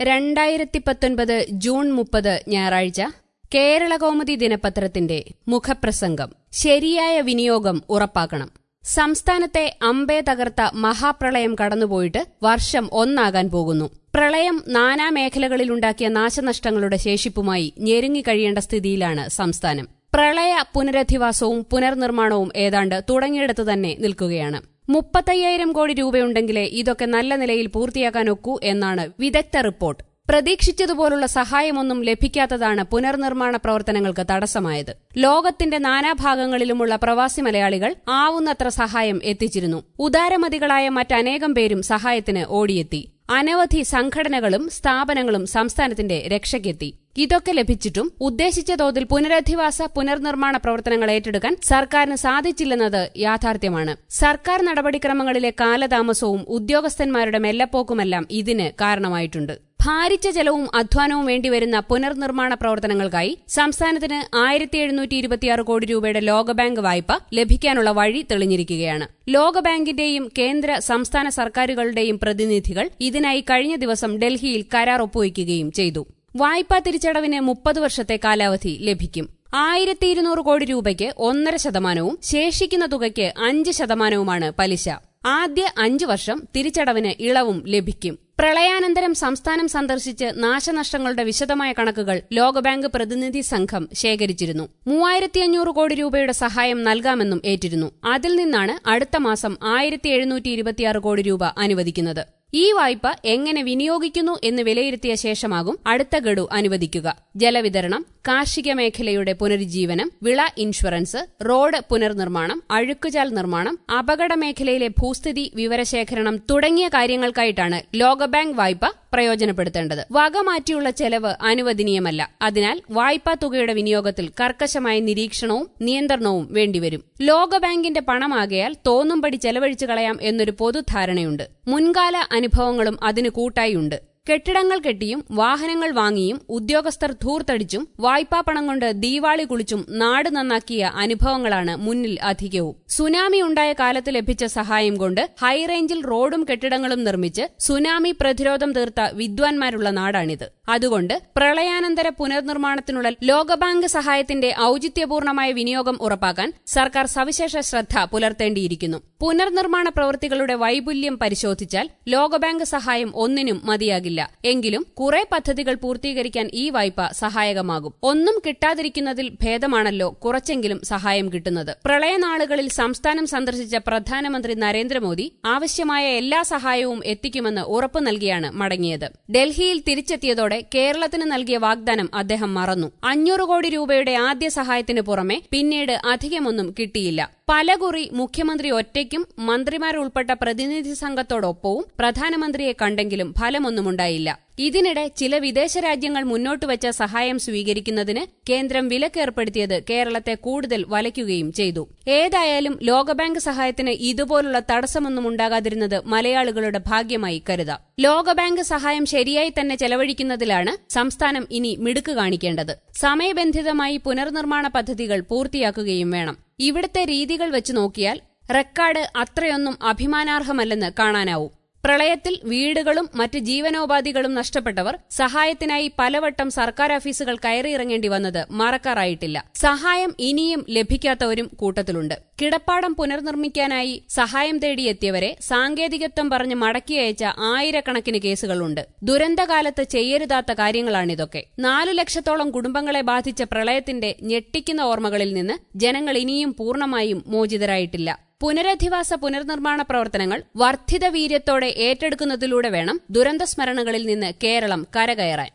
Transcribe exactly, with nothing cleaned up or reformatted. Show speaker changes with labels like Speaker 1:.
Speaker 1: രണ്ടായിരത്തി പത്തൊൻപത് ജൂൺ മുപ്പത് ഞായറാഴ്ച കേരളകൗമുദി ദിനപത്രത്തിന്റെ മുഖപ്രസംഗം. ശരിയായ വിനിയോഗം ഉറപ്പാക്കണം. സംസ്ഥാനത്തെ അമ്പേ തകർത്ത മഹാപ്രളയം കടന്നുപോയിട്ട് വർഷം ഒന്നാകാൻ പോകുന്നു. പ്രളയം നാനാ മേഖലകളിലുണ്ടാക്കിയ നാശനഷ്ടങ്ങളുടെ ശേഷിപ്പുമായി ഞെരുങ്ങിക്കഴിയേണ്ട സ്ഥിതിയിലാണ് സംസ്ഥാനം. പ്രളയ പുനരധിവാസവും പുനർനിർമ്മാണവും ഏതാണ്ട് തുടങ്ങിയിടത്ത് തന്നെ നിൽക്കുകയാണ്. മുപ്പത്തയ്യായിരം കോടി രൂപയുണ്ടെങ്കിലേ ഇതൊക്കെ നല്ല നിലയിൽ പൂർത്തിയാക്കാനൊക്കൂ എന്നാണ് വിദഗ്ധ റിപ്പോർട്ട്. പ്രതീക്ഷിച്ചതുപോലുള്ള സഹായമൊന്നും ലഭിക്കാത്തതാണ് പുനർനിർമ്മാണ പ്രവർത്തനങ്ങൾക്ക് തടസ്സമായത്. ലോകത്തിന്റെ നാനാഭാഗങ്ങളിലുമുള്ള പ്രവാസി മലയാളികൾ ആവുന്നത്ര സഹായം എത്തിച്ചിരുന്നു. ഉദാരമതികളായ മറ്റനേകം പേരും സഹായത്തിന് ഓടിയെത്തി. അനവധി സംഘടനകളും സ്ഥാപനങ്ങളും സംസ്ഥാനത്തിന്റെ രക്ഷയ്ക്കെത്തി. ഇതൊക്കെ ലഭിച്ചിട്ടും ഉദ്ദേശിച്ച തോതിൽ പുനരധിവാസ പുനർനിർമ്മാണ പ്രവർത്തനങ്ങൾ ഏറ്റെടുക്കാൻ സർക്കാരിന് സാധിച്ചില്ലെന്നത് യാഥാർത്ഥ്യമാണ്. സർക്കാർ നടപടിക്രമങ്ങളിലെ കാലതാമസവും ഉദ്യോഗസ്ഥന്മാരുടെ മെല്ലപ്പോക്കുമെല്ലാം ഇതിന് കാരണമായിട്ടുണ്ട്. ഭാരിച്ച ചെലവും അധ്വാനവും വേണ്ടിവരുന്ന പുനർനിർമ്മാണ പ്രവർത്തനങ്ങൾക്കായി സംസ്ഥാനത്തിന് ആയിരത്തി എഴുന്നൂറ്റി ഇരുപത്തിയാറ് കോടി രൂപയുടെ ലോകബാങ്ക് വായ്പ ലഭിക്കാനുള്ള വഴി തെളിഞ്ഞിരിക്കുകയാണ്. ലോകബാങ്കിന്റെയും കേന്ദ്ര സംസ്ഥാന സർക്കാരുകളുടെയും പ്രതിനിധികൾ ഇതിനായി കഴിഞ്ഞ ദിവസം ഡൽഹിയിൽ കരാർ ഒപ്പുവയ്ക്കുകയും ചെയ്തു. വായ്പാ തിരിച്ചടവിന് മുപ്പത് വർഷത്തെ കാലാവധി ലഭിക്കും. ആയിരത്തി ഇരുന്നൂറ് കോടി രൂപയ്ക്ക് ഒന്നര ശതമാനവും ശേഷിക്കുന്ന തുകയ്ക്ക് അഞ്ച് ശതമാനവുമാണ് പലിശ. ആദ്യ അഞ്ചു വർഷം തിരിച്ചടവിന് ഇളവും ലഭിക്കും. പ്രളയാനന്തരം സംസ്ഥാനം സന്ദർശിച്ച് നാശനഷ്ടങ്ങളുടെ വിശദമായ കണക്കുകൾ ലോകബാങ്ക് പ്രതിനിധി സംഘം ശേഖരിച്ചിരുന്നു. മൂവായിരത്തി അഞ്ഞൂറ് കോടി രൂപയുടെ സഹായം നൽകാമെന്നും ഏറ്റിരുന്നു. അതിൽ നിന്നാണ് അടുത്ത മാസം ആയിരത്തി എഴുന്നൂറ്റി ഇരുപത്തിയാറ് കോടി രൂപ അനുവദിക്കുന്നത്. ഈ വായ്പ എങ്ങനെ വിനിയോഗിക്കുന്നു എന്ന് വിലയിരുത്തിയ ശേഷമാകും അടുത്ത ഗഡു അനുവദിക്കുക. ജലവിതരണം, കാർഷിക മേഖലയുടെ പുനരുജ്ജീവനം, വിള ഇൻഷുറൻസ്, റോഡ് പുനർനിർമ്മാണം, അഴുക്കുചാൽ നിർമ്മാണം, അപകട മേഖലയിലെ ഭൂസ്ഥിതി വിവരശേഖരണം തുടങ്ങിയ കാര്യങ്ങൾക്കായിട്ടാണ് ലോകബാങ്ക് വായ്പ പ്രയോജനപ്പെടുത്തേണ്ടത്. വക മാറ്റിയുള്ള ചെലവ് അനുവദനീയമല്ല. അതിനാൽ വായ്പാ തുകയുടെ വിനിയോഗത്തിൽ കർക്കശമായ നിരീക്ഷണവും നിയന്ത്രണവും വേണ്ടിവരും. ലോകബാങ്കിന്റെ പണമാകയാൽ തോന്നുംപടി ചെലവഴിച്ചു കളയാം എന്നൊരു പൊതുധാരണയുണ്ട്. മുൻകാല അനുഭവങ്ങളും അതിന് കൂട്ടായുണ്ട്. കെട്ടിടങ്ങൾ കെട്ടിയും വാഹനങ്ങൾ വാങ്ങിയും ഉദ്യോഗസ്ഥർ ധൂർത്തടിച്ചും വായ്പാ പണം കൊണ്ട് ദീവാളി കുളിച്ചും നാട് നന്നാക്കിയ അനുഭവങ്ങളാണ് മുന്നിൽ അധികവും. സുനാമി ഉണ്ടായ കാലത്ത് ലഭിച്ച സഹായം കൊണ്ട് ഹൈറേഞ്ചിൽ റോഡും കെട്ടിടങ്ങളും നിർമ്മിച്ച് സുനാമി പ്രതിരോധം തീർത്ത വിദ്വാൻമാരുള്ള നാടാണിത്. അതുകൊണ്ട് പ്രളയാനന്തര പുനർനിർമ്മാണത്തിനുള്ള ലോകബാങ്ക് സഹായത്തിന്റെ ഔചിത്യപൂർണമായ വിനിയോഗം ഉറപ്പാക്കാൻ സർക്കാർ സവിശേഷ ശ്രദ്ധ പുലർത്തേണ്ടിയിരിക്കുന്നു. പുനർനിർമ്മാണ പ്രവൃത്തികളുടെ വൈപുല്യം പരിശോധിച്ചാൽ ലോകബാങ്ക് സഹായം ഒന്നിനും മതിയാകില്ല. എങ്കിലും കുറെ പദ്ധതികൾ പൂർത്തീകരിക്കാൻ ഈ വായ്പ സഹായകമാകും. ഒന്നും കിട്ടാതിരിക്കുന്നതിൽ ഭേദമാണല്ലോ കുറച്ചെങ്കിലും സഹായം കിട്ടുന്നത്. പ്രളയനാളുകളിൽ സംസ്ഥാനം സന്ദർശിച്ച പ്രധാനമന്ത്രി നരേന്ദ്രമോദി ആവശ്യമായ എല്ലാ സഹായവും എത്തിക്കുമെന്ന് ഉറപ്പു നൽകിയാണ് മടങ്ങിയത്. ഡൽഹിയിൽ തിരിച്ചെത്തിയതോടെ കേരളത്തിന് നൽകിയ വാഗ്ദാനം അദ്ദേഹം മറന്നു. അഞ്ഞൂറ് കോടി രൂപയുടെ ആദ്യ സഹായത്തിന് പുറമെ പിന്നീട് അധികമൊന്നും കിട്ടിയില്ല. പലകുറി മുഖ്യമന്ത്രി ഒറ്റയ്ക്കും മന്ത്രിമാരുൾപ്പെട്ട പ്രതിനിധി സംഘത്തോടൊപ്പവും പ്രധാനമന്ത്രിയെ കണ്ടെങ്കിലും ഫലമൊന്നുമുണ്ടായില്ല. ഇതിനിടെ ചില വിദേശ രാജ്യങ്ങൾ മുന്നോട്ടുവച്ച സഹായം സ്വീകരിക്കുന്നതിന് കേന്ദ്രം വിലക്കേർപ്പെടുത്തിയത് കേരളത്തെ കൂടുതൽ വലയ്ക്കുകയും ചെയ്തു. ഏതായാലും ലോകബാങ്ക് സഹായത്തിന് ഇതുപോലുള്ള തടസ്സമൊന്നും ഉണ്ടാകാതിരുന്നത് മലയാളികളുടെ ഭാഗ്യമായി കരുതാം. ലോകബാങ്ക് സഹായം ശരിയായി തന്നെ ചെലവഴിക്കുന്നതിലാണ് സംസ്ഥാനം ഇനി മിടുക്ക് കാണിക്കേണ്ടത്. സമയബന്ധിതമായി പുനർനിർമ്മാണ പദ്ധതികൾ പൂർത്തിയാക്കുകയും വേണം. ഇവിടുത്തെ രീതികൾ വെച്ച് നോക്കിയാൽ റെക്കോർഡ് അത്രയൊന്നും അഭിമാനാർഹമല്ലെന്ന് കാണാനാവും. പ്രളയത്തിൽ വീടുകളും മറ്റ് ജീവനോപാധികളും നഷ്ടപ്പെട്ടവർ സഹായത്തിനായി പലവട്ടം സർക്കാർ ഓഫീസുകൾ കയറിയിറങ്ങേണ്ടി വന്നത് മറക്കാറായിട്ടില്ല. സഹായം ഇനിയും ലഭിക്കാത്തവരും കൂട്ടത്തിലുണ്ട്. കിടപ്പാടം പുനർനിർമ്മിക്കാനായി സഹായം തേടിയെത്തിയവരെ സാങ്കേതികത്വം പറഞ്ഞ് മടക്കി അയച്ച ആയിരക്കണക്കിന് കേസുകളുണ്ട്. ദുരന്തകാലത്ത് ചെയ്യരുതാത്ത കാര്യങ്ങളാണിതൊക്കെ. നാലു ലക്ഷത്തോളം കുടുംബങ്ങളെ ബാധിച്ച പ്രളയത്തിന്റെ ഞെട്ടിക്കുന്ന ഓർമ്മകളിൽ നിന്ന് ജനങ്ങൾ ഇനിയും പൂർണ്ണമായും മോചിതരായിട്ടില്ല. പുനരധിവാസ പുനർനിർമ്മാണ പ്രവർത്തനങ്ങൾ വർദ്ധിത വീര്യത്തോടെ ഏറ്റെടുക്കുന്നതിലൂടെ വേണം ദുരന്തസ്മരണകളിൽ നിന്ന് കേരളം കരകയറാൻ.